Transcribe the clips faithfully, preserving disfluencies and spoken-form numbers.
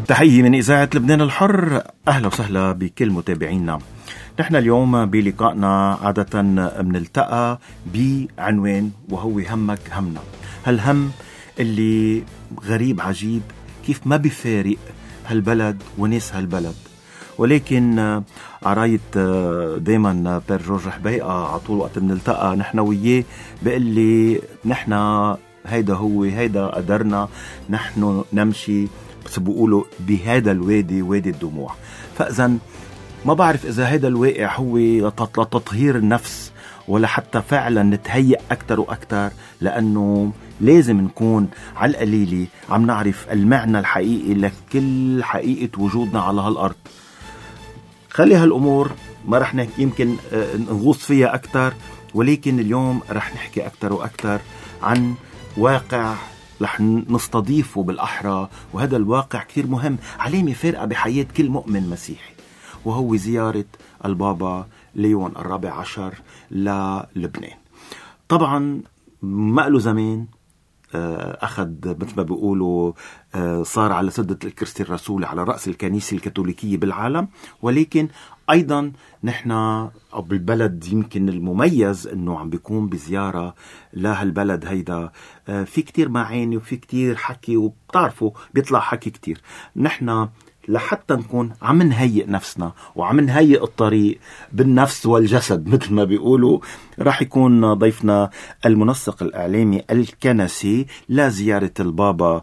تحية من إذاعة لبنان الحر، أهلا وسهلا بكل متابعينا. نحن اليوم بلقائنا عادة بنلتقى بعنوان وهو همك همنا. هالهم اللي غريب عجيب كيف ما بيفارق هالبلد وناس هالبلد، ولكن عرايت دايما بير جورج حبيقة عطول وقت بنلتقى نحن وياه بقول لي نحن هيدا هو هيدا قدرنا، نحن نمشي بس بقولوا بهذا الوادي وادي الدموع. فإذن ما بعرف إذا هذا الواقع هو لتطهير النفس ولا حتى فعلا نتهيأ أكتر وأكتر، لأنه لازم نكون على القليلة عم نعرف المعنى الحقيقي لكل حقيقة وجودنا على هالأرض. خلي هالأمور ما رح يمكن نغوص فيها أكتر، ولكن اليوم رح نحكي أكتر وأكتر عن واقع رح نستضيفه بالأحرى، وهذا الواقع كثير مهم، علامة فارقة بحياة كل مؤمن مسيحي، وهو زيارة البابا ليون الرابع عشر للبنان. طبعا ما له زمان أخذ مثل ما بيقولوا صار على سدة الكرسي الرسولي على رأس الكنيسة الكاثوليكية بالعالم، ولكن أيضا نحن أو بالبلد يمكن المميز أنه عم بيكون بزيارة لهالبلد هيدا في كتير معاني وفي كتير حكي، وبتعرفوا بيطلع حكي كتير. نحن لحتى نكون عم نهيئ نفسنا وعم نهيئ الطريق بالنفس والجسد مثل ما بيقولوا، راح يكون ضيفنا المنسق الإعلامي الكنسي لزيارة البابا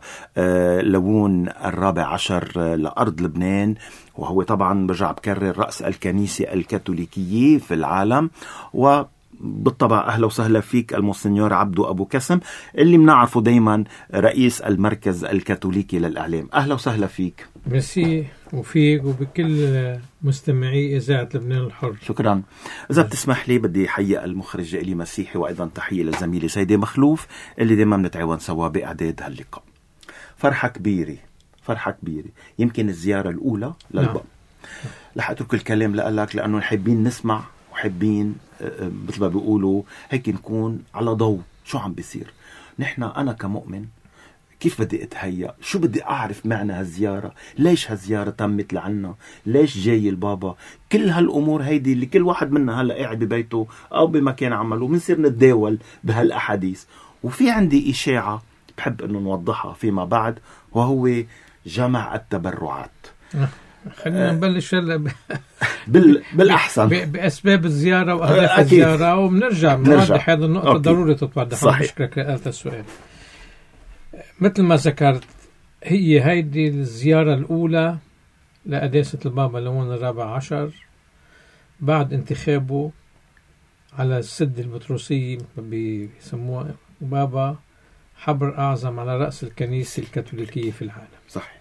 ليون الرابع عشر لأرض لبنان، وهو طبعا برجع بكرر رأس الكنيسة الكاثوليكية في العالم. و بالطبع أهلا وسهلا فيك المونسنيور عبدو أبو كسم اللي منعرفه دايما رئيس المركز الكاثوليكي للإعلام. أهلا وسهلا فيك. ميرسي وفيك وبكل مستمعي إذاعة لبنان الحر. شكرا. إذا بتسمح لي بدي حيّ المخرج إلي مسيحي، وأيضا تحية لزميلي سيدي مخلوف اللي دايما بنتعاون سوا بإعداد هاللقاء. فرحة كبيرة فرحة كبيرة، يمكن الزيارة الأولى للبابا. رح أترك الكلام لقلك لأنه حابين نسمع وحابين مثل ما بيقولوا هيك نكون على ضوء شو عم بيصير. نحن أنا كمؤمن كيف بدي أتهيأ، شو بدي أعرف معنى هالزيارة، ليش هالزيارة تمت لعنا، ليش جاي البابا، كل هالأمور هيدي اللي كل واحد منا هلأ قاعد ببيته أو بمكان عمله منصير نتداول بهالأحاديث. وفي عندي إشاعة بحب أنه نوضحها فيما بعد، وهو جمع التبرعات. خلينا نبلش هلا بال... بالأحسن بأسباب الزيارة وأهداف الزيارة، وبنرجع نوضح هذا النقطة. أوكي. ضروري تتوضح. بشكرك لهذا السؤال. مثل ما ذكرت، هي هيدي الزيارة الأولى لقداسة البابا ليون الرابع عشر بعد انتخابه على السد البطرسية بيسموها بابا حبر أعظم على رأس الكنيسة الكاثوليكية في العالم. صحيح.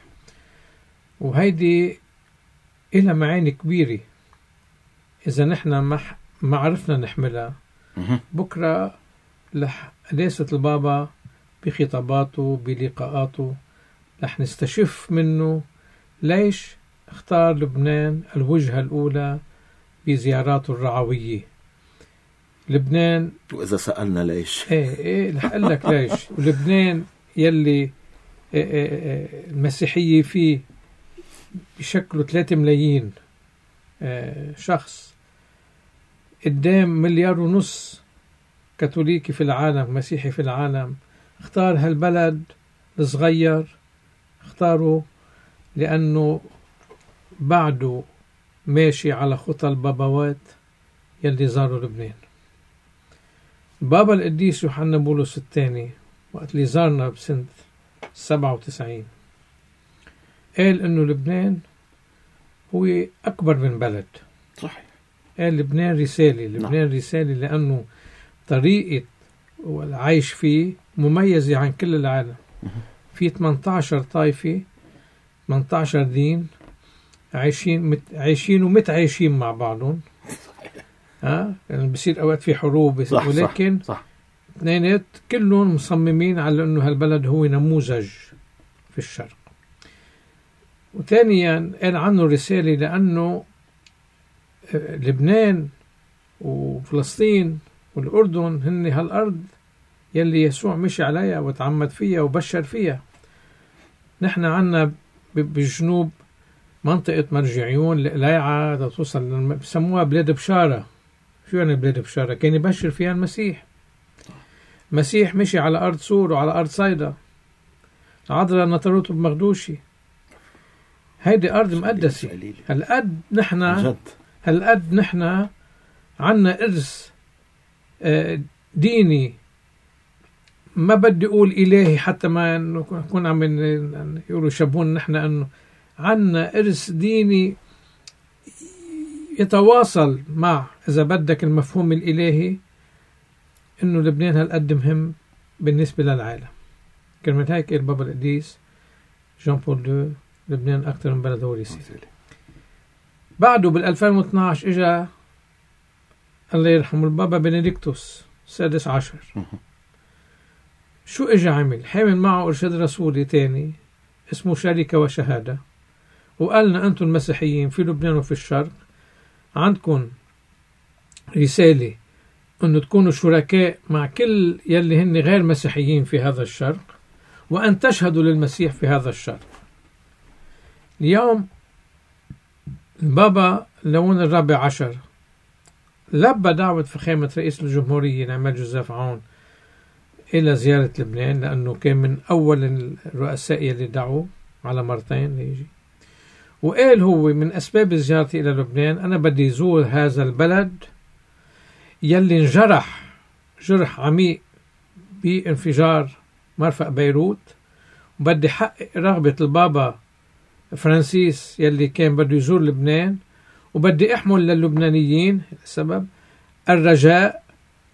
وهيدي إلها معاني كبيرة إذا نحن ما عرفنا نحملها. بكرة لقداسة البابا بخطاباته بلقاءاته رح نستشف منه ليش اختار لبنان الوجهة الأولى بزياراته الرعوية. لبنان، وإذا سألنا ليش ايه ايه رح أقول لك ليش. ولبنان يلي ايه ايه المسيحية فيه بشكله ثلاثة ملايين ايه شخص قدام مليار ونص كاثوليكي في العالم، مسيحي في العالم. اختار هالبلد الصغير، اختاره لأنه بعده ماشي على خطى البابوات يلي زاروا لبنان. بابا القديس يوحنا بولس الثاني وقت اللي زارنا بسنة سبعة وتسعين قال إنه لبنان هو أكبر من بلد. صحيح. قال لبنان رسالة، لبنان نعم. رسالة لأنه طريقة والعيش فيه مميزة عن كل العالم. في ثمانية عشر طائفة، ثمانية عشر دين عايشين مت... عايشين ومتعايشين مع بعضهم. ها يعني بصير أوقات في حروب، صح ولكن صح اثنينات كلهم مصممين على إنه هالبلد هو نموذج في الشرق. وثانيا قال عنه رسالة لأنه لبنان وفلسطين والأردن هن هالأرض يلي يسوع مشي عليها وتعمد فيها وبشر فيها. نحن عنا بالجنوب منطقة مرجعيون القلايعة توصل بسموها بلاد بشارة. شو يعني بلاد بشارة؟ كان يبشر فيها المسيح. مسيح مشي على أرض سور وعلى أرض صيدا، عضل نطروت بمغدوشي. هيدي أرض مقدسة. هالقد نحنا هالقد نحنا عنا إرث ديني، ما بدي أقول إلهي حتى ما نكون عم يقولوا شبهون نحنا، أنه عنا إرث ديني يتواصل مع إذا بدك المفهوم الإلهي، إنه لبنان هالقد مهم بالنسبة للعالم. كلمة هيك البابا القديس جان بول دو، لبنان أكثر من بلد هو يصير. بعده بالألفين واثناعش إجا الله يرحمه البابا بنديكتوس السادس عشر. شو إجا عمل؟ حامل معه إرشاد رسولي تاني اسمه شركة وشهادة، وقالنا أنتم المسيحيين في لبنان وفي الشرق عندكم رسالة أنه تكونوا شركاء مع كل يلي هن غير مسيحيين في هذا الشرق، وأن تشهدوا للمسيح في هذا الشرق. اليوم البابا لون الرابع عشر لبى دعوة فخامة رئيس الجمهورية نعمال جوزيف عون إلى زيارة لبنان، لأنه كان من أول الرؤساء اللي دعوه على مرتين ليجي، وقال هو من أسباب زيارتي إلى لبنان أنا بدي زور هذا البلد يلي انجرح جرح عميق بانفجار مرفأ بيروت، وبدي حقق رغبة البابا فرانسيس يلي كان بده يزور لبنان، وبدي أحمل للبنانيين السبب الرجاء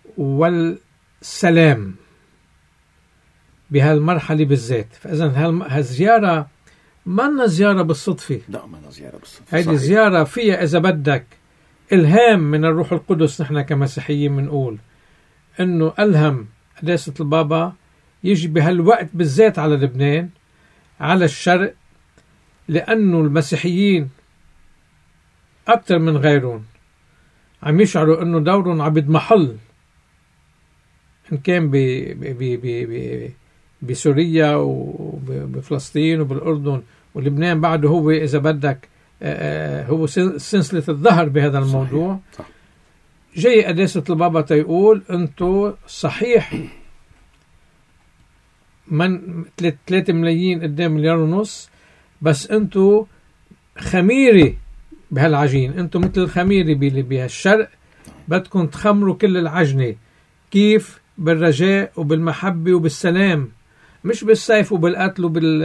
والسلام بهالمرحلة بالذات. فإذا هالزيارة ما زيارة بالصدفة، لا ما زيارة بالصدفة، هذه زيارة فيها إذا بدك إلهام من الروح القدس. نحن كمسيحيين بنقول إنه ألهم قداسة البابا يجي بهالوقت بالذات على لبنان، على الشرق، لأنه المسيحيين أكثر من غيرهم عم يشعروا إنه دورهم عم يضمحل، إن كان ب بسوريا وبفلسطين وبالأردن ولبنان بعده هو إذا بدك هو سلسلة الظهر بهذا الموضوع. صح. صح. جاي قداسة البابا تيقول أنتو صحيح من ثلاثة ملايين قدام مليار ونص، بس أنتو خميري بهالعجين، أنتو مثل الخميري بهالشرق، بدكم تخمروا كل العجنة. كيف؟ بالرجاء وبالمحبة وبالسلام، مش بالسيف وبالقتل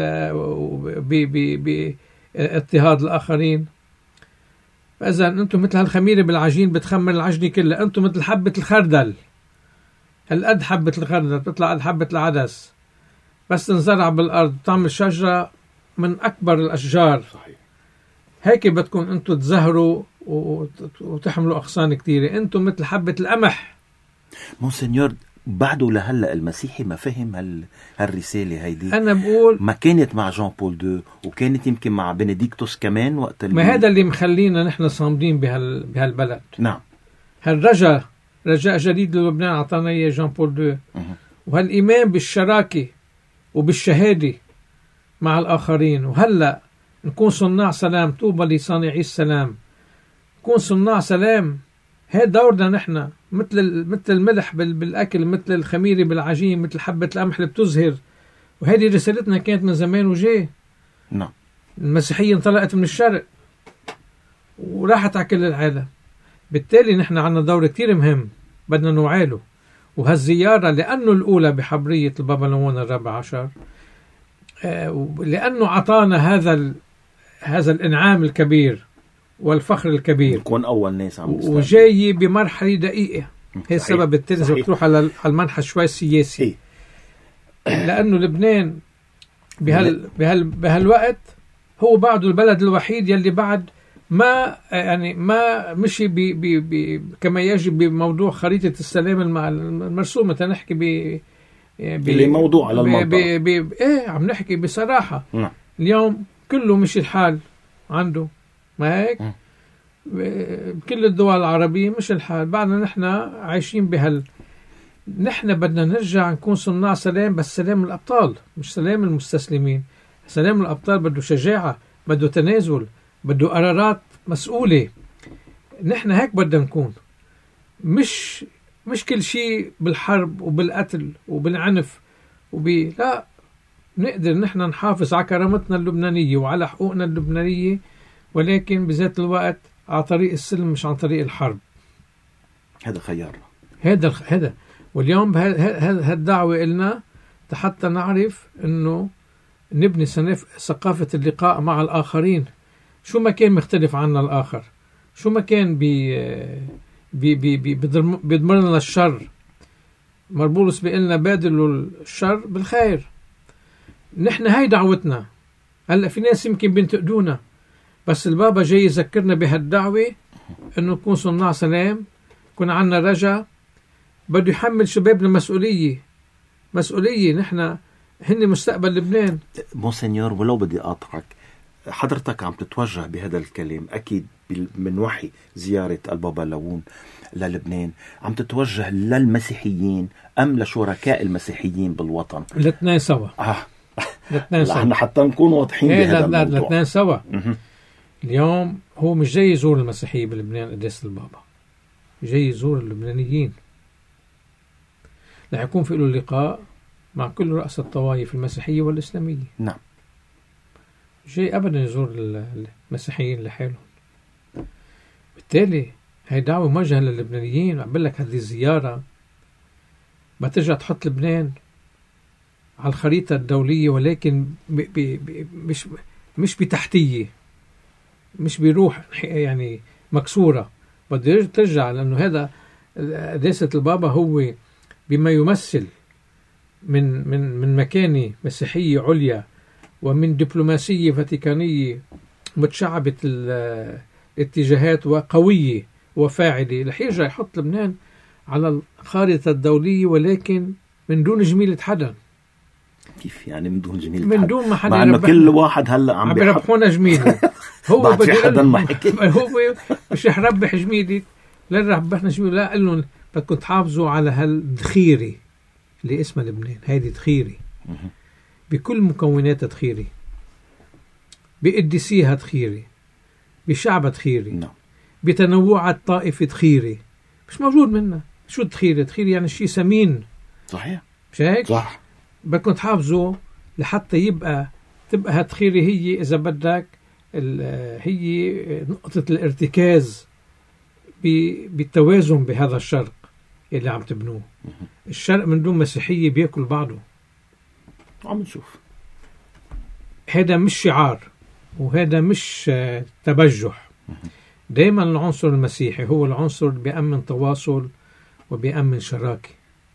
وباضطهاد الآخرين. فإذا أنتم مثل هالخميرة بالعجين بتخمر العجنة كلها، أنتم مثل حبة الخردل، هالقد حبة الخردل بتطلع قد حبة العدس، بس تنزرع بالأرض تعمل شجرة من أكبر الأشجار. صحيح. هيك بدكم أنتم تزهروا وتحملوا أغصان كتيرة. أنتم مثل حبة القمح. مونسنيور بعده لهلا المسيحي ما فهم هال هالرسالة هيدي. أنا بقول ما كانت مع جان بول دو، وكانت يمكن مع بنديكتوس كمان وقت ما هذا اللي مخلينا نحن صامدين بهال بهالبلد. نعم. هالرجاء رجاء جديد للبنان أعطانا إياه جان بول دو، وهالإيمان بالشراكة وبالشهادة مع الآخرين. وهلا نكون صناع سلام، طوبى لصانعي السلام، نكون صناع سلام. هذا دورنا نحن، مثل مثل الملح بالاكل، مثل الخميره بالعجين، مثل حبه القمح اللي بتزهر. وهذه رسالتنا كانت من زمان وجاي. نعم. المسيحيه انطلقت من الشرق وراحت على كل العالم، بالتالي نحن عنا دور كتير مهم بدنا نوعاله. وهالزياره لانه الاولى بحبريه البابا لون الرابع عشر، لانه عطانا هذا هذا الانعام الكبير والفخر الكبير، نكون أول ناس عم نستعمل، وجاي بمرحلة دقيقة. هي السبب التاني بتروح على المنحى شوي السياسي. لأنه لبنان بهال بهال بهالوقت هو بعده البلد الوحيد يلي بعد ما يعني ما مشي بي بي بي كما يجب بموضوع خريطة السلام المرسومة. تنحكي ب اللي موضوع على المنطقة. بي بي ايه عم نحكي بصراحة. م. اليوم كله مشي الحال عنده، ما هيك؟ بكل الدول العربية مش الحال. بعدنا نحن عايشين بهال. نحن بدنا نرجع نكون صناع سلام، بس سلام الأبطال مش سلام المستسلمين. سلام الأبطال بده شجاعة، بده تنازل، بده قرارات مسؤولة. نحن هيك بدنا نكون، مش مش كل شيء بالحرب وبالقتل وبالعنف وب لا، نقدر نحن نحافظ على كرامتنا اللبنانية وعلى حقوقنا اللبنانية، ولكن بذات الوقت على طريق السلم مش عن طريق الحرب. هذا خيارنا، هذا هذا واليوم بهالدعوة إلنا حتى نعرف إنه نبني ثقافة اللقاء مع الآخرين، شو ما كان مختلف عنا الآخر، شو ما كان بي بي بي بي بيضمر لنا الشر. مربولس بيقلنا بادلوا الشر بالخير. نحن هاي دعوتنا. هلا في ناس يمكن بينتقدونا، بس البابا جاي يذكرنا بهالدعوة إنه نكون صناع سلام، يكون عنا رجا. بده يحمل شبابنا مسؤولية، مسؤولية. نحن هن مستقبل لبنان. مونسنيور، ولو بدي أقاطعك، حضرتك عم تتوجه بهذا الكلام أكيد من وحي زيارة البابا لاون للبنان، عم تتوجه للمسيحيين أم لشركاء المسيحيين بالوطن؟ الاثنين سوا. آه. الاثنين سوا. نحن حتى نكون واضحين بهذا الموضوع. الاثنين سوا. اليوم هو مش جاي يزور المسيحية بلبنان قداس البابا، جاي يزور اللبنانيين. رح يكون في له لقاء مع كل رؤساء الطوائف المسيحية والإسلامية. نعم. جاي أبدا يزور المسيحيين لحالهم. بالتالي هي دعوة موجهة للبنانيين. بقول لك هذه الزيارة بترجع تحط لبنان على الخريطة الدولية، ولكن بي بي بي مش مش بتحتية، مش بيروح يعني مكسورة. بده ترجع، لأنه هذا قداسة البابا هو بما يمثل من من من مكانة مسيحية عليا ومن دبلوماسية فاتيكانية متشعبة الاتجاهات وقوية وفاعلة، رح يرجع يحط لبنان على الخارطة الدولية، ولكن من دون جميلة حدا. كيف يعني من دون جميلة من حدا؟ دون ما حدا، مع انه كل واحد هلا عم بيربحونا جميلة. هو بعد في حدا ما حكي، هو مش رح ربح جميلة، لا رح ربحنا جميلة، لا قال لهم بدكم تحافظوا على هالذخيرة اللي اسمها لبنان. هيدي ذخيرة بكل مكوناتها، ذخيرة بقدسيها، ذخيرة بشعبها، ذخيرة بتنوعها الطائفي، ذخيرة مش موجود منها. شو ذخيرة؟ ذخيرة يعني شيء ثمين. صحيح، مش هيك؟ صح. بدكم تحافظوا لحتى يبقى تبقى هالذخيرة هي إذا بدك هي نقطة الارتكاز بالتوازن بهذا الشرق اللي عم تبنوه. الشرق من دون مسيحية بيأكل بعضه. عم نشوف هذا مش شعار، وهذا مش تبجح. دايما العنصر المسيحي هو العنصر اللي بيأمن تواصل وبيأمن شراكة.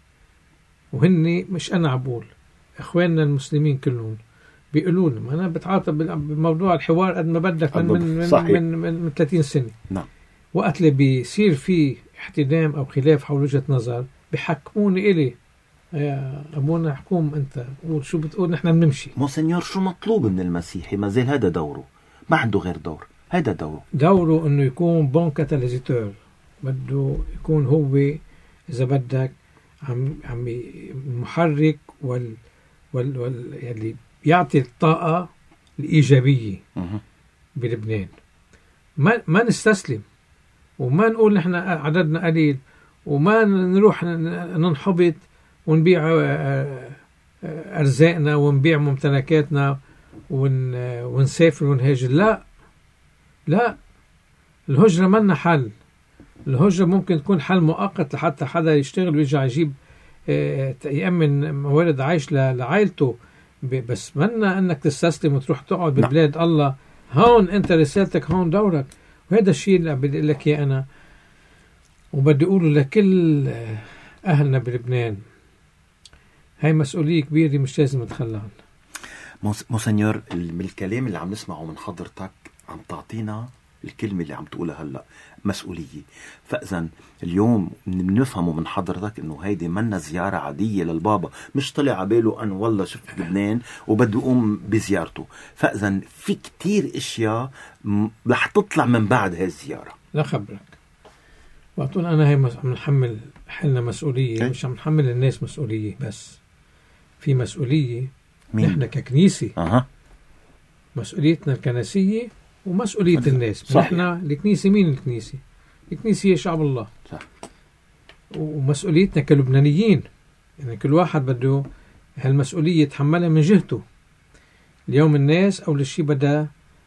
وهني مش أنا عبول، إخواننا المسلمين كلهم بيقولون، ما أنا بتعاطب بموضوع الحوار قد ما بدك من من من, من, من, من ثلاثين سنة. نعم. وقت اللي بيصير فيه احتدام أو خلاف حول وجهة نظر بيحكموني إلي، يا أبونا حكوم أنت، قول شو بتقول، نحن بنمشي. مونسنيور، شو مطلوب من المسيحي؟ ما زال هذا دوره، ما عنده غير دور. هذا دوره دوره إنه يكون بون كاتاليزيتور. بده يكون هو إذا بدك عم عم المحرك وال وال وال يعني يعطي الطاقة الإيجابية بلبنان. ما ما نستسلم، وما نقول نحن عددنا قليل، وما نروح ننحبط ونبيع أرزاقنا ونبيع ممتلكاتنا ونسافر ونهاجر. لا لا، الهجرة منا حل. الهجرة ممكن تكون حل مؤقت لحتى حدا يشتغل ويرجع يجيب يأمن موارد عيش لعائلته، بس منا انك تستسلم وتروح تقعد ببلاد الله. هون انت رسالتك، هون دورك. وهذا الشيء اللي بدي اقول لك اياه انا، وبدي اقوله لكل اهلنا بلبنان. هاي مسؤولية كبيرة مش لازم نتخلى عنها. مونسنيور، الكلام اللي عم نسمعه من حضرتك عم تعطينا الكلمة اللي عم تقولها هلأ، مسؤولية. فإذا اليوم بنفهمه من حضرتك إنه هيدي منا زيارة عادية للبابا، مش طلع عباله أن والله شفت لبنان وبده يقوم بزيارته. فإذا في كتير إشياء رح تطلع من بعد هاي الزيارة. لا خبرك، وقتون أنا هاي عم نحمل حلنا مسؤولية. مش عم نحمل الناس مسؤولية بس، في مسؤولية نحن ككنيسة. أه. مسؤوليتنا الكنسية ومسؤولية الناس. نحن الكنيسة، مين الكنيسة؟ الكنيسة هي شعب الله. صح. ومسؤوليتنا كلبنانيين، يعني كل واحد بده هالمسؤولية يتحملها من جهته. اليوم الناس أول شيء بدها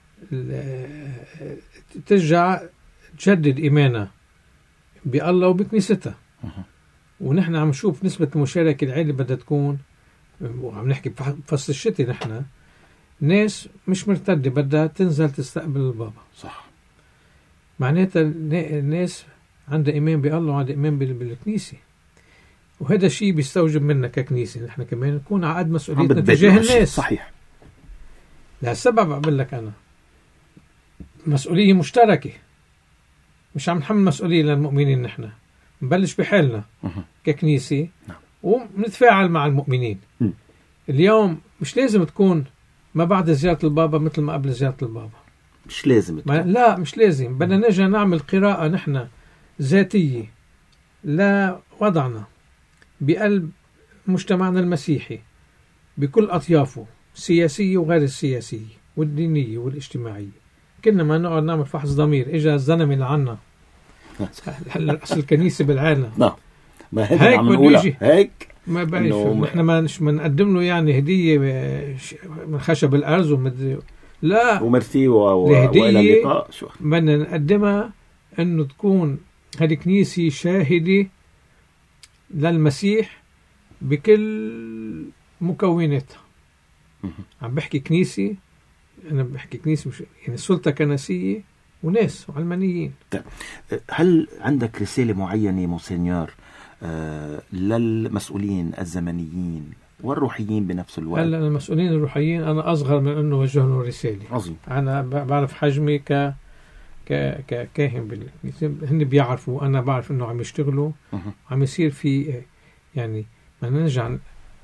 ترجع تجدد إيمانها بالله وبكنيستها. ونحن عم نشوف نسبة المشاركة العالية بدها تكون، وعم نحكي بفصل الشتاء، نحن ناس مش مرتدة بدها تنزل تستقبل البابا. صح. معناتها الناس عندها إيمان بالله وعندها إيمان بالكنيسة، وهذا الشيء بيستوجب منا ككنيسة نحن كمان نكون على قد مسؤوليتنا تجاه الناس. صحيح. لهالسبب أقول لك أنا مسؤولية مشتركة، مش عم نحمل مسؤولية للمؤمنين. نحن نبلش بحالنا ككنيسة ونتفاعل مع المؤمنين. اليوم مش لازم تكون ما بعد زيارة البابا مثل ما قبل زيارة البابا، مش لازم تكون. لا مش لازم. بدنا نرجع نعمل قراءة نحن ذاتية لوضعنا بقلب مجتمعنا المسيحي بكل أطيافه، السياسية وغير السياسية والدينية والاجتماعية. كنا ما نقعد نعمل فحص ضمير، إجا الزلمة لعنا هلا رأس الكنيسة بالعالم. نعم، ما هيك عم نقولها هيك. ما بعرف نحن ما نش بنقدم له يعني هدية من خشب الأرز ومد... لا، ومرثي وإلى اللقاء. شو بدنا نقدمها إنه تكون هذه كنيسة شاهدة للمسيح بكل مكوناتها. عم بحكي كنيسة، أنا بحكي كنيسة مش يعني سلطة كنسية وناس وعلمانيين. هل عندك رسالة معينة مونسينيور آه للمسؤولين الزمنيين والروحيين بنفس الوقت؟ هلا المسؤولين الروحيين أنا أصغر من أنه وجه لهم رسالة. عظيم. أنا بعرف حجمي ك ك ككاهن بالكنيسة، هن بيعرفوا أنا بعرف إنه عم يشتغلوا. أه. عم يصير في يعني ما نرجع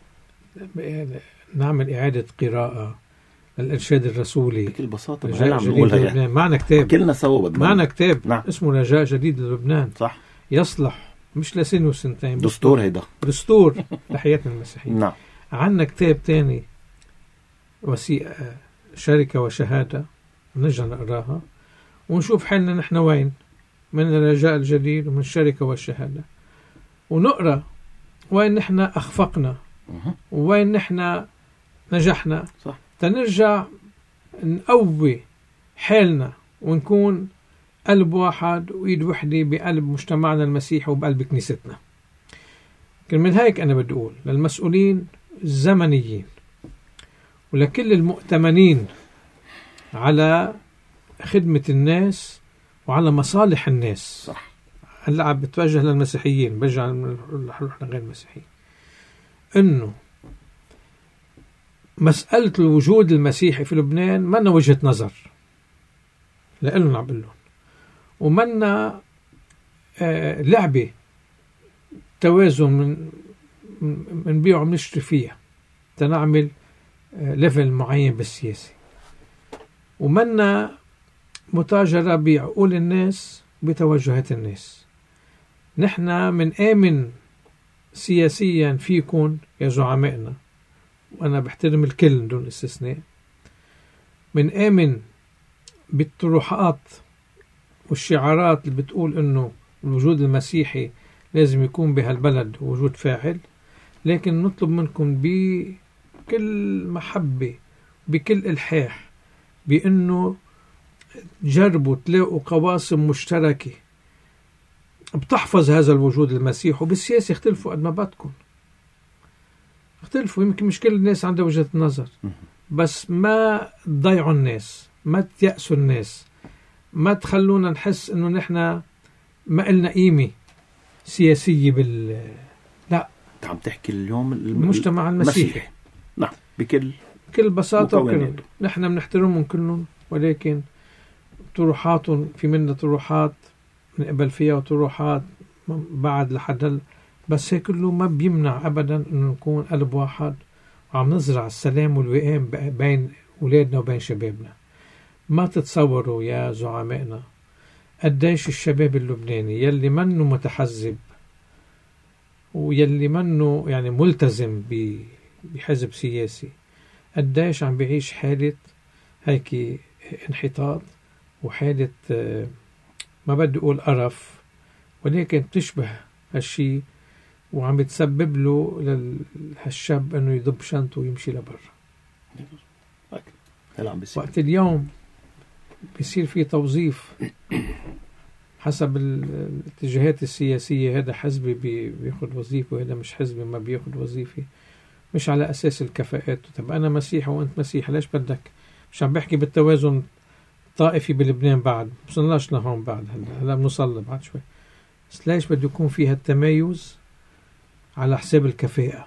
نعمل إعادة قراءة الإرشاد الرسولي بكل بساطة. يعني. معنا كتاب كلنا سوا معنا كتاب. نعم. اسمه رجاء جديد للبنان. صح. يصلح مش لسنة وسنتين، دستور هيدا دستور لحياتنا المسيحية. نعم. عنا كتاب تاني وثيقة شركة وشهادة، نرجع نقراها ونشوف حالنا نحن وين من الرجاء الجديد ومن الشركة والشهادة، ونقرأ وين نحن أخفقنا وين نحن نجحنا. صح. تنرجع نقوي حالنا ونكون قلب واحد وإيد وحدة بقلب مجتمعنا المسيحي وبقلب كنيستنا. من هيك أنا بدي أقول للمسؤولين الزمنيين ولكل المؤتمنين على خدمة الناس وعلى مصالح الناس. صح. هلا عم بتوجه للمسيحيين، برجع لروح لغير المسيحيين، إنه مسألة الوجود المسيحي في لبنان منا وجهة نظر لإلهم عم بقول لهم، ومنا آه لعبة توازن من من بيع ومنشتري فيها تنعمل آه ليفل معين بالسياسة، ومنا متاجرة بعقول الناس بتوجهات الناس. نحن من آمن سياسيا فيكم يا زعمائنا، وأنا بحترم الكل دون استثناء، من آمن بالطروحات والشعارات اللي بتقول إنه الوجود المسيحي لازم يكون بهالبلد وجود فاعل، لكن نطلب منكم بكل محبة بكل إلحاح بأنه جربوا تلاقوا قواسم مشتركة بتحفظ هذا الوجود المسيحي. وبالسياسة اختلفوا قد ما بدكم، اختلفوا، يمكن مش كل الناس عندها وجهة نظر، بس ما تضيعوا الناس، ما تيأسوا الناس، ما تخلونا نحس انه نحن ما قلنا قيمة سياسية بال لا. عم تحكي اليوم المجتمع المسيحي. نعم، بكل بكل بساطة وكل نحن بنحترمهم كلهم، ولكن طروحاتهم في منا طروحات نقبل فيها وطروحات بعد لحد، بس هيك كله ما بيمنع أبدا إنه نكون قلب واحد وعم نزرع السلام والوئام بين أولادنا وبين شبابنا. ما تتصوروا يا زعمائنا قديش الشباب اللبناني يلي منه متحزب ويلي منه يعني ملتزم بحزب سياسي قديش عم بيعيش حالة هيك انحطاط وحالة ما بدي أقول قرف، ولكن بتشبه هالشي وعم بتسبب له لهالشاب أنه يضب شنطه ويمشي لبرا. وقت اليوم بيصير في توظيف حسب الاتجاهات السياسية، هذا حزبي بياخد وظيفة وهذا مش حزبي ما بياخد وظيفة، مش على أساس الكفاءات. طب أنا مسيح وأنت مسيح، ليش بدك؟ مش عم بحكي بالتوازن الطائفي بلبنان بعد، وصلناش لهون بعد، هلا هلا بنوصل بعد شوي، بس ليش بده يكون فيها التمايز على حساب الكفاءة؟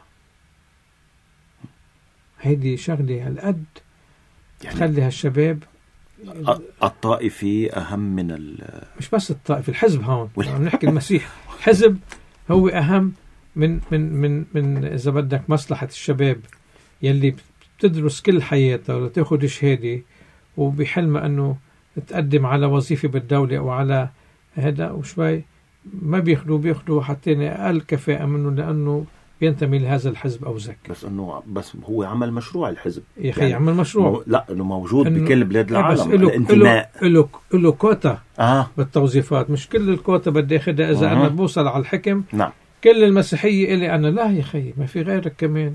هيدي شغلة هالقد يعني تخلي هالشباب الطائفي أهم من ال مش بس الطائفي، الحزب هون عم نحكي المسيح، الحزب هو أهم من من من من إذا بدك مصلحة الشباب يلي بتدرس كل حياتها ولا تاخد شهادة وبحلمها أنه تقدم على وظيفة بالدولة أو على هذا، وشوي ما بياخدوا بياخدوا حتى أقل كفاءة منه لأنه بينتمي لهذا الحزب أو زك. بس أنه بس هو عمل مشروع الحزب يا أخي يعني عمل مشروع مو لا أنه موجود بكل بلاد العالم. إلو الانتماء له له كوتا آه. بالتوظيفات، مش كل الكوتا بدي أخذها إذا آه. أنا بوصل على الحكم. نعم. كل المسيحية إلي أنا، لا يا أخي ما في غيرك كمان.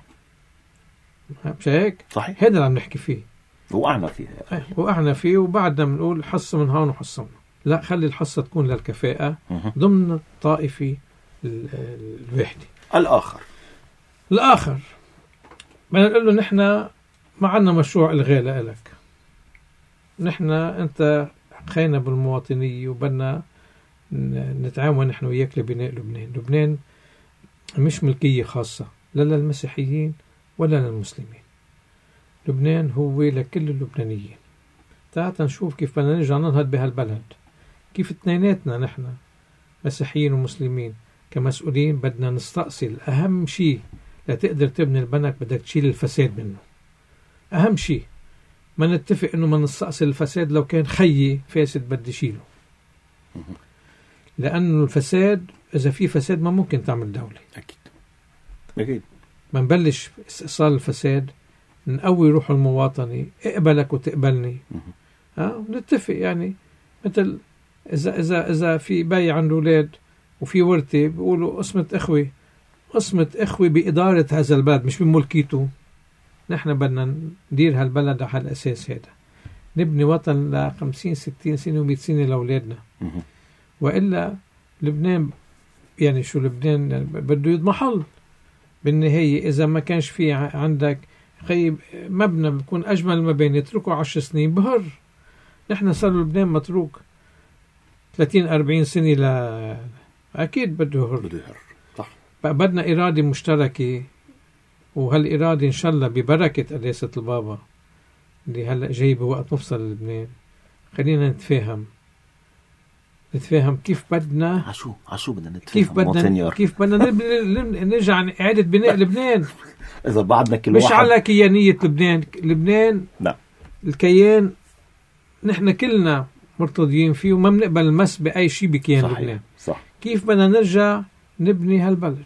مش هيك؟ صحيح. هذا اللي عم نحكي فيه وقعنا فيه وقعنا فيه وبعدنا بنقول حصة من هون وحصة من هون. لا، خلي الحصة تكون للكفاءة ضمن الطائفي الوحدي. الآخر الآخر بدنا نقول له نحن ما عندنا مشروع إلغاء لك، نحن أنت خينا بالمواطنية وبدنا نتعاون نحن وياك لبناء لبنان. لبنان مش ملكية خاصة لا للمسيحيين ولا للمسلمين، لبنان هو لكل اللبنانيين. تعال نشوف كيف بدنا نرجع ننهض بهالبلد، كيف اثنيناتنا نحن مسيحيين ومسلمين كمسؤولين بدنا نستأصل أهم شيء لتقدر تبني البنك، بدك تشيل الفساد منه. أهم شيء ما نتفق إنه ما نستأصل الفساد، لو كان خيي فاسد بدي شيله، لأنه الفساد إذا في فساد ما ممكن تعمل دولة. أكيد أكيد. ما نبلش استئصال الفساد، نقوي روح المواطنة، اقبلك وتقبلني. ها نتفق يعني مثل إذا إذا إذا في بي عنده أولاد وفي ورثة بيقولوا قسمة إخوة، قسمة إخوة بإدارة هذا البلد مش بملكيته. نحن بدنا ندير هالبلد على الأساس هذا، نبني وطن لخمسين ستين سنة ومئة سنة لأولادنا. وإلا لبنان يعني شو لبنان بده يضمحل بالنهاية. إذا ما كانش في عندك خيب مبنى بيكون أجمل المباني اتركه عشر سنين بهر. نحن صار لبنان متروك ثلاثين أربعين سنة ل أكيد بده يهر. بده يهر صح. بدنا إرادة مشتركة، وهالإرادة إن شاء الله ببركة قداسة البابا اللي هلأ جاي بوقت مفصل لبنان. خلينا نتفاهم نتفاهم كيف بدنا عشو عشو بدنا نتفاهم كيف بدنا كيف بدنا نرجع إعادة بناء لبنان. إذا بعدنا كل مش واحد على كيانية لبنان. لبنان لا. الكيان نحن كلنا مرتضيين فيه وما بنقبل المس بأي شيء بكيان صحيح. لبنان. صح. كيف بدنا نرجع نبني هالبلد؟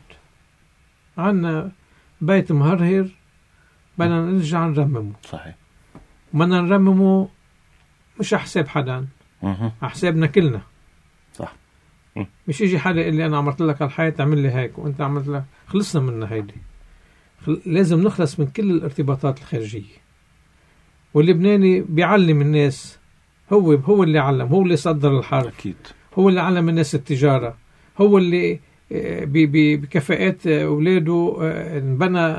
عنا بيت مهرهر بدنا نرجع نرممه. صحيح. بدنا نرممه مش على حساب حدا، على حسابنا كلنا. صح. مش يجي حدا يقول لي أنا عملت لك الحياة تعمل لي هيك وأنت عملت لك. خلصنا منها هيدي. خل... لازم نخلص من كل الارتباطات الخارجية. واللبناني بيعلم الناس، هو هو اللي علم، هو اللي صدر الحرب. أكيد. هو اللي علم الناس التجارة، هو اللي بكفاءات أولاده انبنى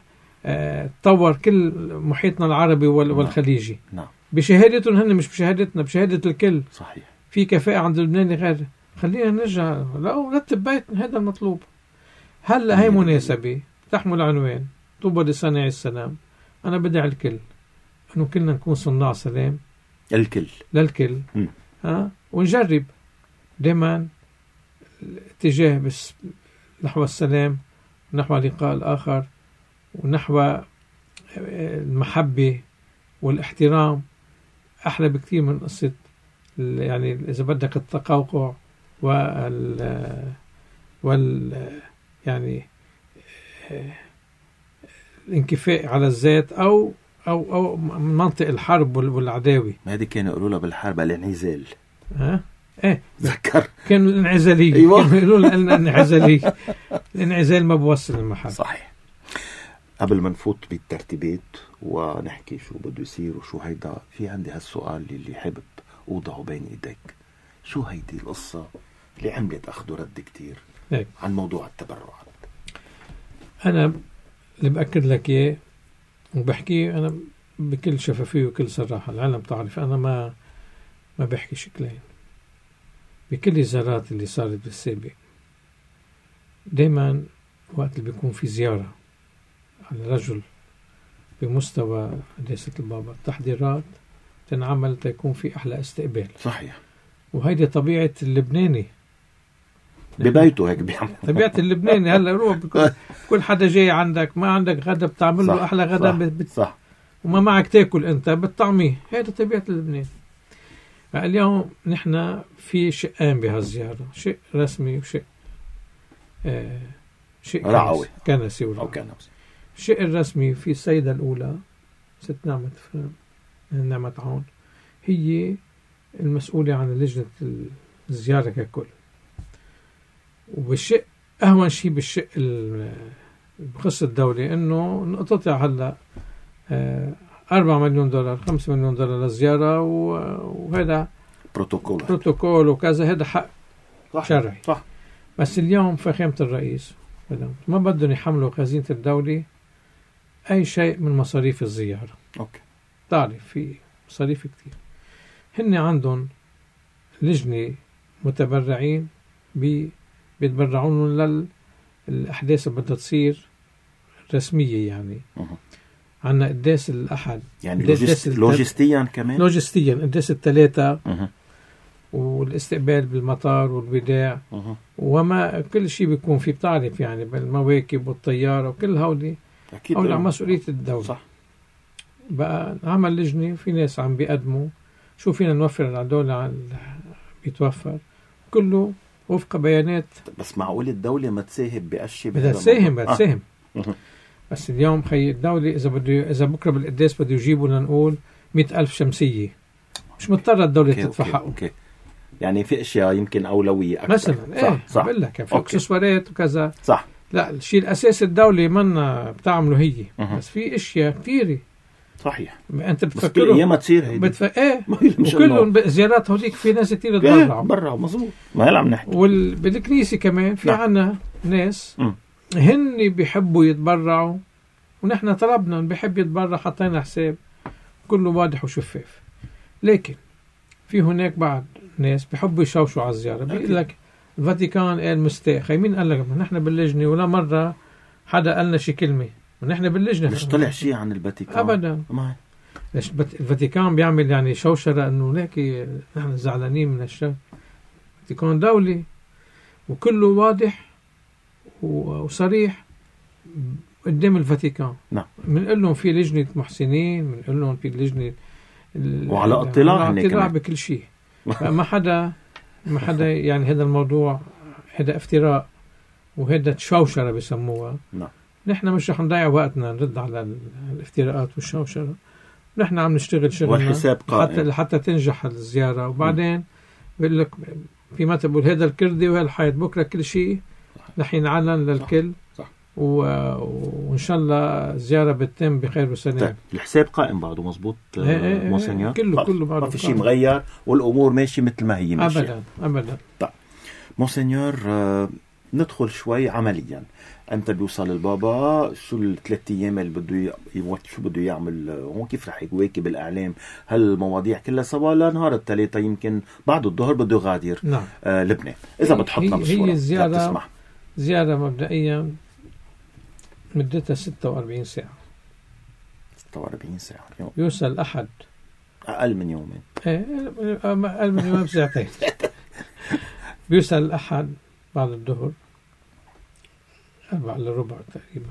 تطور كل محيطنا العربي والخليجي. نعم. بشهادتهم هن مش بشهادتنا، بشهادة الكل. صحيح. في كفاءة عند اللبناني غير. خلينا نرجع لا نرتب بيتنا، هذا المطلوب. هلا هي مناسبة تحمل عنوان طوبى لصانع السلام. أنا بدعي الكل إنه كلنا نكون صناع سلام. الكل للكل. م. ها ونجرب دائما الاتجاه بس نحو السلام، نحو لقاء الآخر، ونحو المحبة والاحترام. أحلى بكثير من قصة يعني إذا بدك التقوقع وال وال يعني الانكفاء على الذات أو أو أو منطق الحرب والعداوة. ما هذه كانوا يقولوا لها بالحرب الانعزال. ها ايه تذكر كان الانعزالية. أيوة. كانوا يقولوا لها الانعزالية. الانعزال ما بوصل المحل. صحيح. قبل ما نفوت بالترتيبات ونحكي شو بده يصير وشو هيدا، في عندي هالسؤال اللي حابب اوضعه بين ايديك. شو هيدي القصة اللي عملت اخذ ورد كتير هيك عن موضوع التبرعات؟ انا اللي باكد لك اياه وبحكيه انا بكل شفافية وكل صراحة، العالم تعرف انا ما ما بحكي شكلين. بكل الزيارات اللي صارت بالسابق دايما وقت اللي بيكون في زيارة على رجل بمستوى قداسة البابا التحضيرات تنعمل تيكون في أحلى استقبال. صحيح. وهيدي طبيعة اللبناني ببيته هيك بيعمل. طبيعة اللبناني هلا روح بكل كل حدا جاي عندك ما عندك غدا بتعمل له أحلى غدا. صح. بت... صح. وما معك تاكل أنت بتطعميه. هيدي طبيعة اللبناني. اليوم نحن في شقين بهالزيارة، شق رسمي وشق آه شق رعوي كنسي أو ورعوي. كنسي. الشق الرسمي في السيدة الأولى ست نعمة نعمة عون، هي المسؤولة عن لجنة الزيارة ككل. وبالشق أهون شيء بالشق بخص الدولة إنه نقطع هلا أربعة مليون دولار خمسة مليون دولار للزيارة، وهذا بروتوكول بروتوكول وكذا، هذا حق صح. شرعي. صح. بس اليوم فخامة الرئيس ما بدهم يحملوا خزينة الدولة أي شيء من مصاريف الزيارة. أوكي. تعرف في مصاريف كتير. هن عندهم لجنة متبرعين بي بيتبرعون للأحداث اللي بدها تصير رسمية يعني. أه. عنا قداس الأحد يعني لوجست... لوجستيا كمان لوجستيا قداس الثلاثة. أه. والاستقبال بالمطار والوداع. أه. وما كل شيء بيكون في بتعرف يعني بالمواكب والطيارة وكل هولي أكيد هولي على مسؤولية الدولة. صح. بقى عمل لجنة في ناس عم بيقدموا شو فينا نوفر على الدولة بيتوفر كله وفق بيانات. بس معقول الدولة ما تساهم بأشي؟ بدها تساهم بدها تساهم آه. بس اليوم خي الدولة إذا بده إذا بكرة بالقداس بده يجيبوا لنقول مئة ألف شمسية مش مضطرة الدولة تدفع حقه. أوكي. يعني في أشياء يمكن أولوية أكثر مثلا. صح. إيه صح. بقول لك في اكسسوارات وكذا. صح. لا الشيء الأساس الدولة منا بتعمله هي. أه. بس في أشياء كثيرة صحيح. انت بس بتفكر كل ايام تصير هيدي بتف... ايه وكلهم زيارات هوديك في ناس كثير تبرعوا. ايه برا مظبوط. ما هلا عم نحكي وال... بالكنيسة كمان في عنا ناس م. هن بيحبوا يتبرعوا ونحن طلبنا بيحب يتبرع حطينا حساب كله واضح وشفاف. لكن في هناك بعض ناس بيحبوا يشوشوا على الزيارة. بيقول لك الفاتيكان قال مستاخي. مين قال لك؟ نحن باللجنة ولا مرة حدا قالنا شي كلمة ونحن باللجنة. مش طلع شيء عن الفاتيكان أبدا. ما ليش الفاتيكان بيعمل يعني شوشرة إنه ليك نحن زعلانين من هالشيء. الفاتيكان دولة وكله واضح وصريح قدام الفاتيكان. نعم. بنقول لهم في لجنة محسنين، بنقول لهم في لجنة وعلى اطلاع على اطلاع بكل شيء. ما حدا ما حدا يعني هذا الموضوع هذا افتراء وهذا تشوشرة بسموها. نعم. نحن مش رح نضيع وقتنا نرد على الافتراءات والشوشرة. نحن عم نشتغل شغلنا والحساب قائم حتى لحتى تنجح الزيارة. وبعدين بقول لك في ما تقول هذا الكردي وهالحيط بكرة كل شيء رح ينعلن للكل. صح. صح. و... وإن شاء الله الزيارة بتتم بخير وسلام. طيب. الحساب قائم بعده مظبوط موسنيور؟ كله كله بعده ما في شيء مغير والأمور ماشي مثل ما هي ماشية. أبدا أبدا. طيب موسنيور آه ندخل شوي عمليا. أنت بيوصل البابا شو الثلاث أيام اللي بده ي... شو بده يعمل هون؟ كيف رح يواكب الإعلام؟ هل المواضيع كلها سوا؟ لا نهار الثلاثة يمكن بعد الظهر بده يغادر. نعم. آه لبنان. إذا بتحطنا بالصورة. هي الزيارة زيارة مبدئيا مدتها ستة وأربعين ساعة. ستة وأربعين ساعة يوم. يوصل أحد أقل من يومين. إيه أقل من يومين بساعتين. بيوصل الأحد بعد الظهر أربعة إلا ربع تقريبا.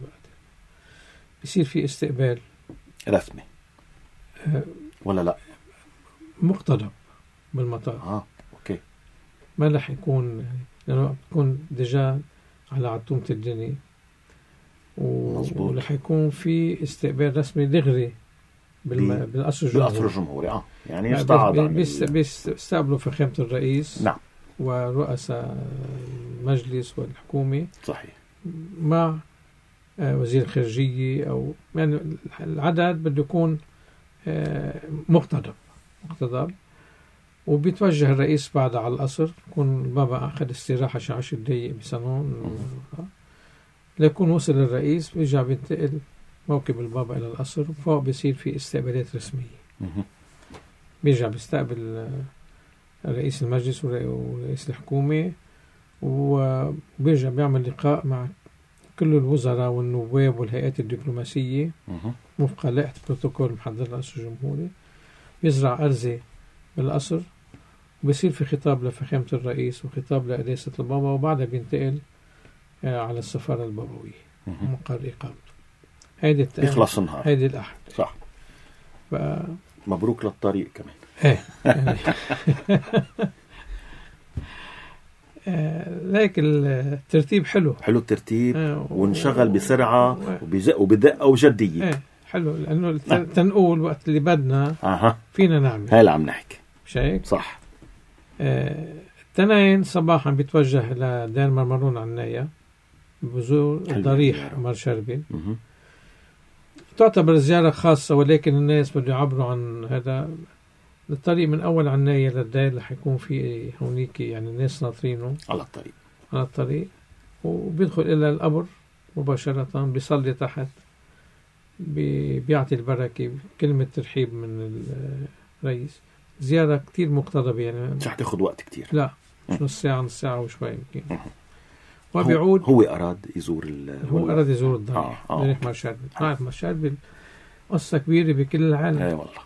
بيصير في استقبال رسمي أه ولا لا؟ مقتضب بالمطار. آه أوكي. ما رح يكون لأنه بيكون ديجا على عتومة الدنيا ورح يكون في استقبال رسمي دغري بالم... بالقصر الجمهوري بالقصر الجمهوري اه يعني يستعاد بيست... بيستقبلوا فخامة الرئيس نعم ورؤساء المجلس والحكومة صحيح مع وزير الخارجية أو يعني العدد بده يكون مقتضب مقتضب وبيتوجه الرئيس بعد على القصر، يكون البابا أخذ استراحة شي عشر دقايق بصالون ليكون وصل الرئيس بيرجع بينتقل موكب البابا إلى القصر، وفوق بيصير في استقبالات رسمية. بيرجع بيستقبل رئيس المجلس ورئيس الحكومة، وبيرجع بيعمل لقاء مع كل الوزراء والنواب والهيئات الدبلوماسية وفق لائحة بروتوكول محضر القصر الجمهوري. بيزرع أرزة بالقصر، وبيصير في خطاب لفخامة الرئيس وخطاب لقداسة البابا، وبعدها بينتقل على السفارة البابوية مقر إقامته. هيدي يخلص النهار، هيدي الأحد صح. ف... مبروك للطريق كمان. ايه يعني ليك الترتيب حلو حلو الترتيب آه ونشغل بسرعة وبزق وبدقة وجدية. ايه حلو لأنه تنقول وقت اللي بدنا أها. فينا نعمل. هلا عم نحكي مش هيك؟ صح. آه التنين صباحا بيتوجه لدير مرمرون عناية بزور الضريح مار شربين. تعتبر زيارة خاصة، ولكن الناس بده يعبروا عن هذا الطريق من أول عناية للدير رح يكون في هونيك يعني الناس ناطرينه على الطريق على الطريق وبيدخل إلى القبر مباشرة، بيصلي تحت، بي بيعطي البركة، كلمة ترحيب من الرئيس. زيارة كتير مقتضبة يعني مش رح تاخد وقت كتير، لا مش نص ساعة نص ساعة وشوي يمكن. وبيعود هو أراد يزور هو أراد يزور الضريح آه. ضريح مار شربين. نعرف مار شربين قصة كبيرة بكل العالم. اي والله.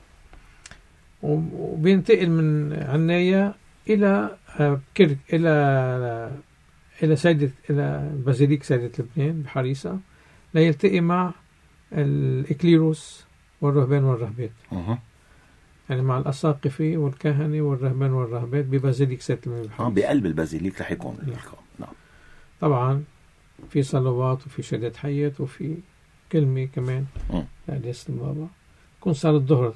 وبينتقل من عناية إلى كرك إلى إلى سيدة إلى بازيليك سيدة لبنان بحريصة ليلتقي مع الإكليروس والرهبان والرهبات. أه. يعني مع الأساقفة والكهنة والرهبان والرهبات ببازيليك سيدة لبنان بحريصة. آه بقلب البازيليك رح يكون اللقاء. نعم. طبعا في صلوات وفي شهادة حياة وفي كلمة كمان لقداسة البابا. يكون صار الظهر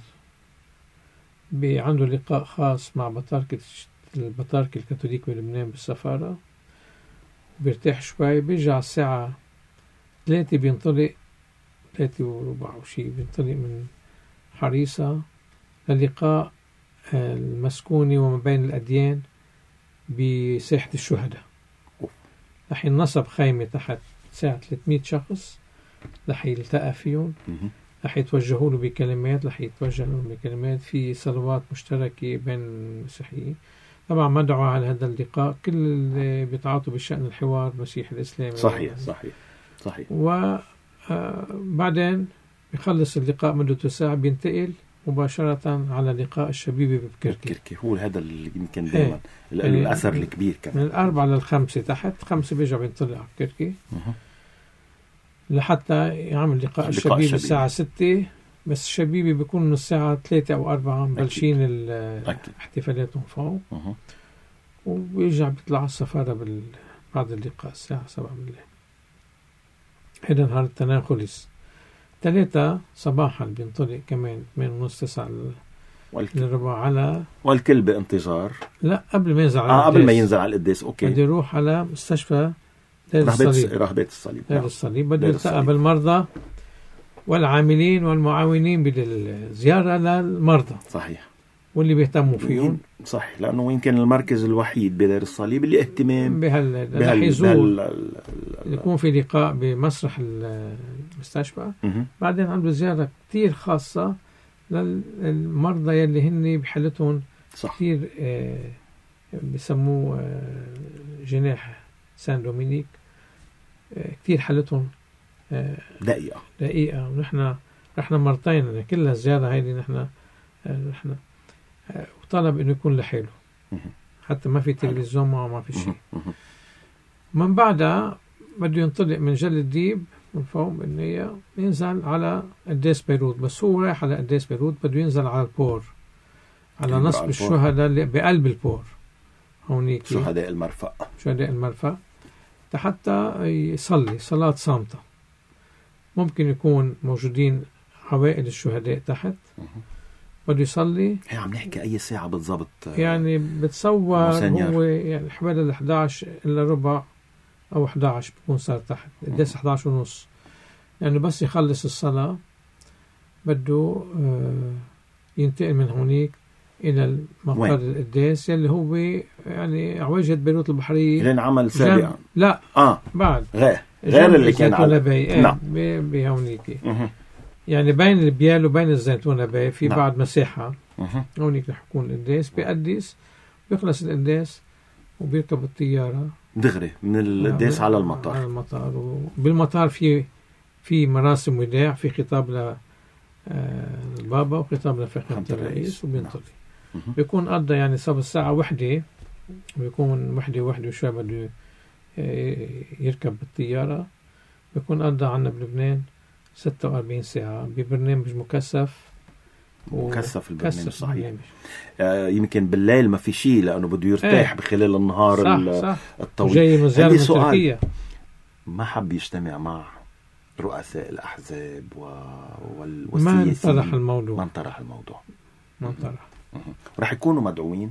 عنده لقاء خاص مع بطاركة البطاركة الكاثوليك بلبنان بالسفارة، بيرتاح شوي، بيرجع الساعة ثلاثة بينطلق ثلاثة وربع وشي بينطلق من حريصة للقاء المسكوني وما بين الأديان بساحة الشهداء. رح ينصب خيمة تحت ساعة ثلاثمية شخص رح يلتقى فيهم، رح يتوجهوا له بكلمات رح يتوجه لهم بكلمات في صلوات مشتركة بين المسيحيين. طبعا مدعو على هذا اللقاء كل اللي بيتعاطوا بشأن الحوار المسيحي الإسلامي. صحيح صحيح صحيح. وبعدين بيخلص اللقاء مدته ساعة بينتقل مباشرة على لقاء الشبيبة ببكركي. بكركي هو هذا اللي يمكن دائما الأثر الكبير كمان. من الأربعة للخمسة تحت، خمسة بيرجع بينطلع على بكركي لحتى يعمل لقاء الشبيبة الساعة ستة. بس الشبيبة بيكون من الساعة ثلاثة أو أربعة مبلشين احتفالاتهم فوق، وبيرجع بيطلع على السفارة بعد اللقاء الساعة سبعة بالليل. هذا نهار التنين خلص. ثلاثة صباحا بينطلق كمان ثمانية ونص تسعة للربع على والكل بانتظار. لا قبل ما ينزل على آه قبل ما ينزل على القداس. اوكي. بده يروح على مستشفى دير الصليب. رهبات الصليب. دير الصليب بده يلتقى بالمرضى والعاملين والمعاونين بالزيارة للمرضى. صحيح. واللي بيهتموا فيهم. صحيح، لأنه يمكن المركز الوحيد بدير الصليب اللي اهتمام بهال بهال يكون في لقاء بمسرح المستشفى. بعدين عنده زيارة كتير خاصة للمرضى يلي هن بحالتهم كتير آه بيسموه آه جناح سان دومينيك، آه كتير حالتهم آه دقيقة دقيقة. ونحن رحنا مرتين كل الزيارة هيدي نحن آه رحنا آه وطلب انه يكون لحاله حتى ما في تلفزيون معه ما في شيء. من بعدها بده ينطلق من جل الديب من فوق بالنية ينزل على قداس بيروت. بس هو رايح على قداس بيروت بده ينزل على البور، على نصب الشهداء اللي بقلب البور هونيك، شهداء المرفأ شهداء المرفأ حتى يصلي صلاة صامتة. ممكن يكون موجودين أوائل الشهداء تحت بده يصلي. هي عم نحكي أي ساعة بالضبط يعني بتصور هو يعني حوالي ال إحدى عشر إلا ربع أو إحدى عشر بكون صار تحت القداس إحدى عشر ونص. يعني بس يخلص الصلاة بده آه ينتقل من هونيك إلى المقر القداس اللي هو يعني عواجهة بيروت البحرية اللي انعمل سابقا. لا آه. بعد غير غير اللي كان على باي. نعم. بهونيك يعني بين البيال وبين الزيتونة باي في نعم. بعد مساحة هونيك رح يكون القداس بيقدس بيخلص القداس وبيركب الطيارة دغري من القداس على المطار. على المطار وبالمطار في في مراسم وداع في خطاب ل البابا وخطاب لفخامة الرئيس وبينطلق. نعم. بيكون قضى يعني صار الساعة وحدة بيكون وحدة وحدة وشوي بده يركب بالطيارة. بيكون قضى عنا بلبنان ستة وأربعين ساعة ببرنامج مكثف. مكثف البرنامج صحيح. آه يمكن بالليل ما في شيء لأنه بده يرتاح ايه. بخلال النهار صح صح. الطويل. جاي من زيارة من تركيا ما حب يجتمع مع رؤساء الأحزاب والسياسيين. ما انطرح الموضوع. ما انطرح الموضوع. ما انطرح. رح يكونوا مدعوين.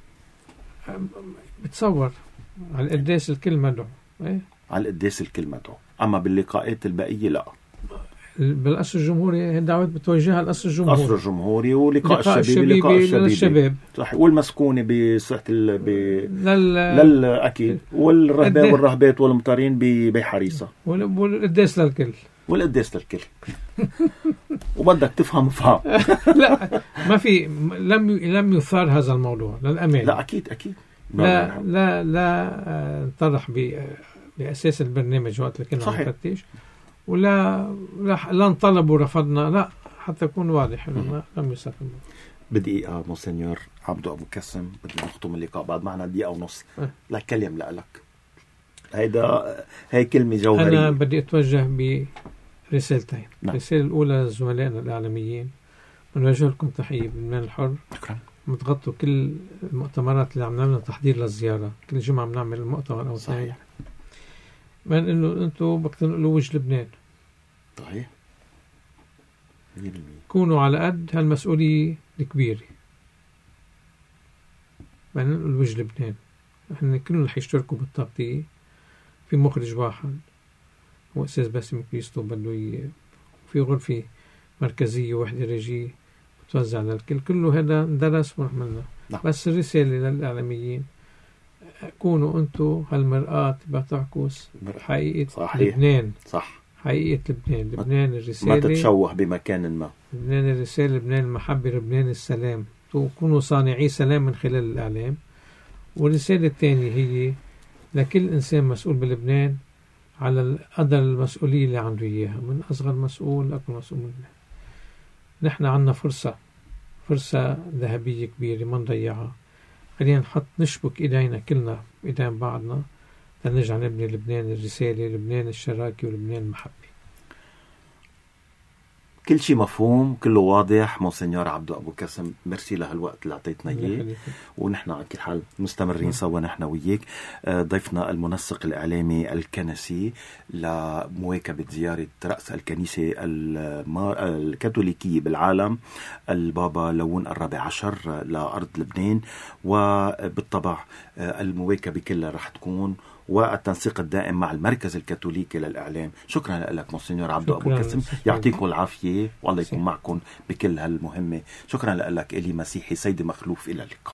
بتصور على القداس الكل مدعو. ايه؟ على القداس الكل مدعو. أما باللقاءات الباقية لا. بالقصر الجمهوري الدعوات بتوجهها القصر الجمهوري. القصر الجمهوري ولقاء الشبيبي لقاء الشبيبي للشباب. صح. والمسكونة بصحة ال ب لل... لل أكيد والرهبان والرهبات والمطارين بحريصة. والقداس للكل. والقداس للكل. وبدك تفهم فهم. لا ما في لم لم يثار هذا الموضوع للأمانة. لا أكيد أكيد. لا لا لا انطرح بأساس البرنامج وقت اللي كنا عم نفتش. ولا لا انطلب ورفضنا لا حتى يكون واضح انه لم يصير. بدقيقة موسينيور عبدو أبو كسم بدي نختم اللقاء بعد معنا دقيقة ونص. أه. لا كلم لك هيدا هي كلمة جوهرية. أنا بدي أتوجه برسالتين. نعم. الرسالة الأولى لزملائنا الإعلاميين بنوجه لكم تحية بالمال الحر. شكرا. متغطوا كل المؤتمرات اللي عم نعملها تحضير للزيارة. كل جمعة بنعمل المؤتمر أو صحيح. من إنه أنتوا بدكم تنقلوا وجه لبنان. صحيح. كونوا على قد هالمسؤولية الكبيرة. من ننقل وجه لبنان. إحنا كلنا رح يشتركوا بالتغطية. في مخرج واحد هو أستاذ باسم كريستو بده ي... في غرفة مركزية وحدة رجية بتوزع للكل. كله هذا درس ونعملنا. نعم. بس الرسالة للإعلاميين كونوا أنتوا هالمرآة بتعكس حقيقة صحيح. لبنان. صح. حقيقة لبنان. لبنان الرسالة ما تتشوه بمكان ما. لبنان الرسالة. لبنان المحبة. لبنان السلام. تكونوا صانعي سلام من خلال الإعلام. والرسالة الثانية هي لكل إنسان مسؤول بلبنان على قدر المسؤولية اللي عنده إياها من أصغر مسؤول لأكبر مسؤول من لبنان. نحن عنا فرصة فرصة ذهبية كبيرة ما نضيعها. خلينا نحط نشبك إيدينا كلنا إيدين بعضنا لنرجع نبني لبنان الرسالة. لبنان الشراكة ولبنان المحبة. كل شيء مفهوم كله واضح. موسينيور عبدو أبو كسم ميرسي لهالوقت اللي أعطيتنا إياه. ونحن على كل حال مستمرين سوا نحن وياك. ضيفنا المنسق الإعلامي الكنسي لمواكبة زيارة رأس الكنيسة الكاثوليكية بالعالم البابا لون الرابع عشر لأرض لبنان. وبالطبع المواكبة كلها رح تكون والتنسيق الدائم مع المركز الكاثوليكي للإعلام. شكرا لك موسينيور عبدو أبو كسم. يعطيكم العافية والله يكون معكم بكل هالمهمة. شكرا لك إلي مسيحي سيدي مخلوف. إلى اللقاء.